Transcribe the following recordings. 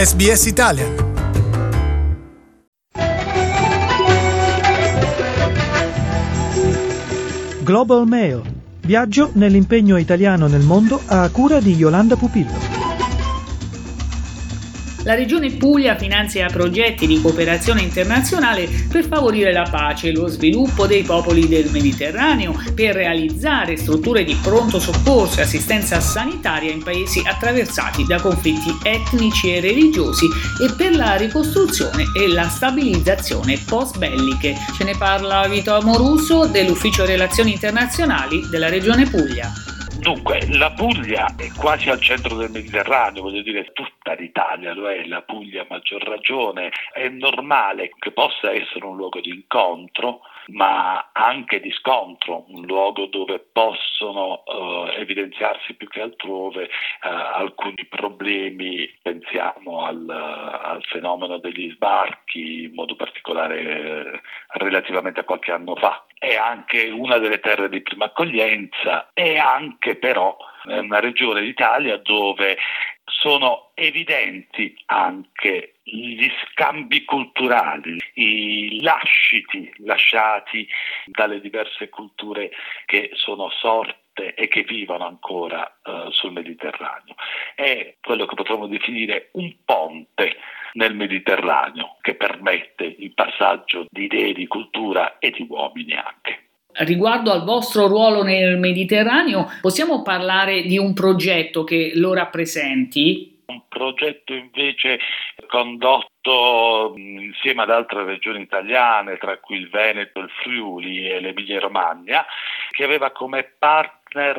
SBS Italian. Global Mail. Viaggio nell'impegno italiano nel mondo a cura di Yolanda Pupillo. La Regione Puglia finanzia progetti di cooperazione internazionale per favorire la pace e lo sviluppo dei popoli del Mediterraneo, per realizzare strutture di pronto soccorso e assistenza sanitaria in paesi attraversati da conflitti etnici e religiosi e per la ricostruzione e la stabilizzazione post-belliche. Ce ne parla Vito Amoruso dell'Ufficio Relazioni Internazionali della Regione Puglia. Dunque, la Puglia è quasi al centro del Mediterraneo, voglio dire, tutta l'Italia lo è, la Puglia a maggior ragione. È normale che possa essere un luogo di incontro, ma anche di scontro, un luogo dove possono evidenziarsi più che altrove alcuni problemi. Pensiamo al fenomeno degli sbarchi, in modo particolare relativamente a qualche anno fa. È anche una delle terre di prima accoglienza, è anche però una regione d'Italia dove sono evidenti anche gli scambi culturali, i lasciti lasciati dalle diverse culture che sono sorte e che vivono ancora sul Mediterraneo. È quello che potremmo definire un ponte nel Mediterraneo che permette il passaggio di idee, di cultura e di uomini anche. Riguardo al vostro ruolo nel Mediterraneo, possiamo parlare di un progetto che lo rappresenti? Un progetto invece condotto insieme ad altre regioni italiane, tra cui il Veneto, il Friuli e l'Emilia Romagna, che aveva come partner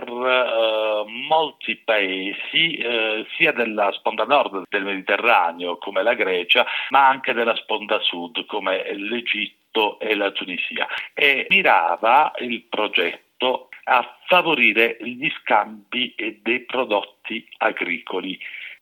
molti paesi, sia della sponda nord del Mediterraneo come la Grecia, ma anche della sponda sud come l'Egitto e la Tunisia. E mirava il progetto a favorire gli scambi dei prodotti agricoli,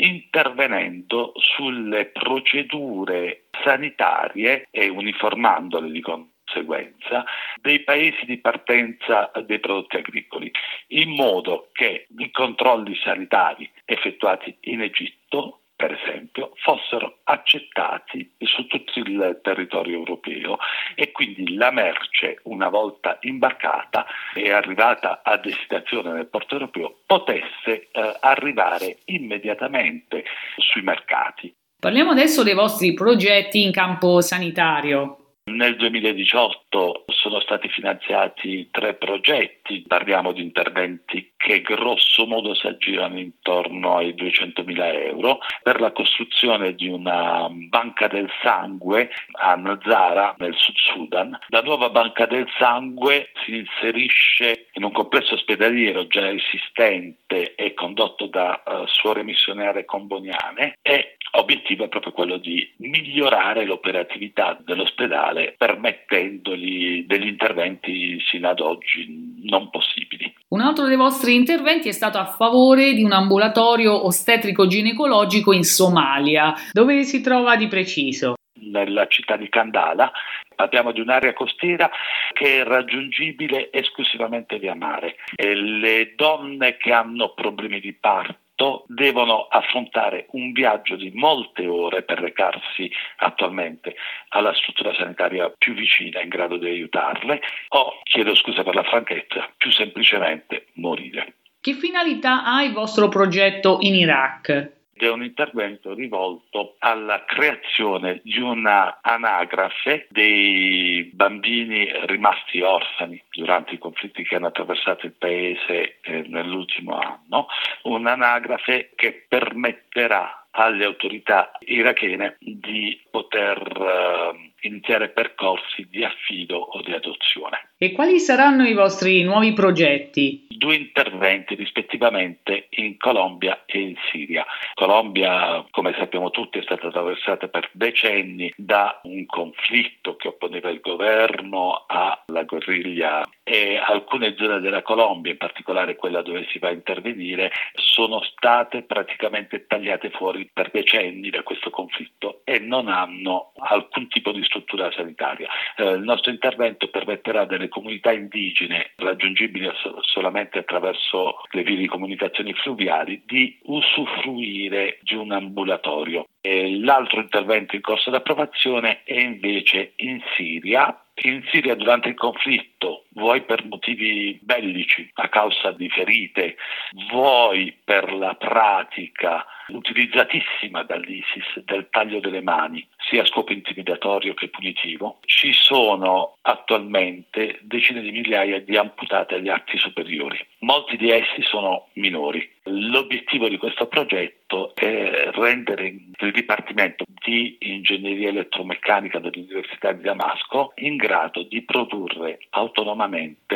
intervenendo sulle procedure sanitarie e uniformandole di conseguenza dei paesi di partenza dei prodotti agricoli, in modo che i controlli sanitari effettuati in Egitto, per esempio, fossero accettati su tutto il territorio europeo e quindi la merce, una volta imbarcata e arrivata a destinazione nel porto europeo, potesse arrivare immediatamente sui mercati. Parliamo adesso dei vostri progetti in campo sanitario. Nel 2018 sono stati finanziati 3 progetti, parliamo di interventi che grosso modo si aggirano intorno ai 200.000 euro, per la costruzione di una banca del sangue a Nazara, nel Sud Sudan. La nuova banca del sangue si inserisce in un complesso ospedaliero già esistente e condotto da suore missionarie comboniane e obiettivo è proprio quello di migliorare l'operatività dell'ospedale, permettendogli degli interventi sino ad oggi non possibili. Un altro dei vostri interventi è stato a favore di un ambulatorio ostetrico-ginecologico in Somalia. Dove si trova di preciso? Nella città di Kandala. Parliamo di un'area costiera che è raggiungibile esclusivamente via mare. E le donne che hanno problemi di parto devono affrontare un viaggio di molte ore per recarsi attualmente alla struttura sanitaria più vicina in grado di aiutarle o, chiedo scusa per la franchezza, più semplicemente morire. Che finalità ha il vostro progetto in Iraq? È un intervento rivolto alla creazione di una anagrafe dei bambini rimasti orfani durante i conflitti che hanno attraversato il paese nell'ultimo anno, un'anagrafe che permetterà alle autorità irachene di poter iniziare percorsi di affido o di adozione. E quali saranno i vostri nuovi progetti? 2 interventi rispettivamente in Colombia e in Siria. Colombia, come sappiamo tutti, è stata attraversata per decenni da un conflitto che opponeva il governo alla guerriglia e alcune zone della Colombia, in particolare quella dove si va a intervenire, sono state praticamente tagliate fuori per decenni da questo conflitto e non hanno alcun tipo di struttura sanitaria. Il nostro intervento permetterà delle comunità indigene raggiungibili solamente attraverso le vie di comunicazioni fluviali di usufruire di un ambulatorio. L'altro intervento in corso d'approvazione è invece in Siria. In Siria durante il conflitto, vuoi per motivi bellici a causa di ferite, vuoi per la pratica utilizzatissima dall'ISIS del taglio delle mani, sia a scopo intimidatorio che punitivo, ci sono attualmente decine di migliaia di amputati agli arti superiori. Molti di essi sono minori. L'obiettivo di questo progetto è rendere il Dipartimento di Ingegneria Elettromeccanica dell'Università di Damasco in grado di produrre autonomamente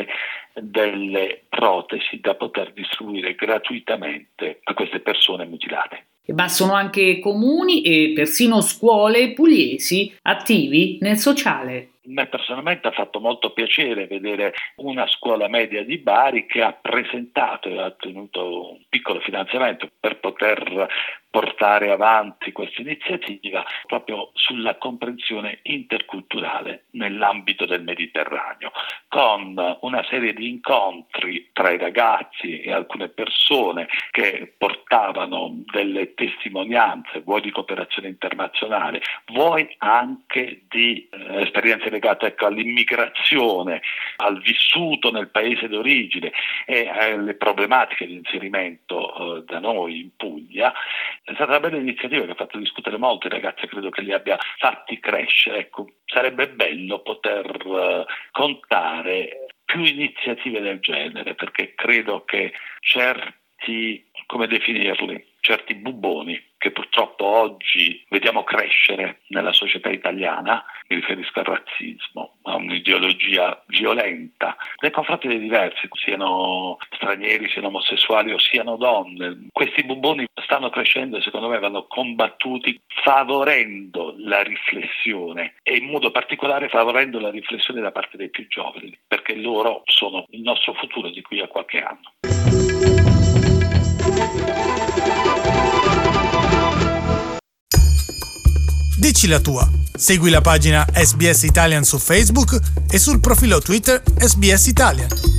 delle protesi da poter distribuire gratuitamente a queste persone mutilate. Ma sono anche comuni e persino scuole pugliesi attivi nel sociale. A me personalmente ha fatto molto piacere vedere una scuola media di Bari che ha presentato e ha ottenuto un piccolo finanziamento per poter portare avanti questa iniziativa proprio sulla comprensione interculturale nell'ambito del Mediterraneo, con una serie di incontri tra i ragazzi e alcune persone che portavano delle testimonianze, vuoi di cooperazione internazionale, vuoi anche di esperienze legate all'immigrazione, al vissuto nel paese d'origine e alle problematiche di inserimento da noi in Puglia. È stata una bella iniziativa che ha fatto discutere molto i ragazzi, credo che li abbia fatti crescere. Ecco, sarebbe bello poter contare più iniziative del genere, perché credo che certi bubboni che purtroppo oggi vediamo crescere nella società italiana, mi riferisco al razzismo, a un'ideologia violenta nei confronti dei diversi, siano stranieri, siano omosessuali o siano donne. Questi bubboni stanno crescendo e secondo me vanno combattuti favorendo la riflessione e in modo particolare favorendo la riflessione da parte dei più giovani, perché loro sono il nostro futuro di qui a qualche anno. Dici la tua. Segui la pagina SBS Italian su Facebook e sul profilo Twitter SBS Italian.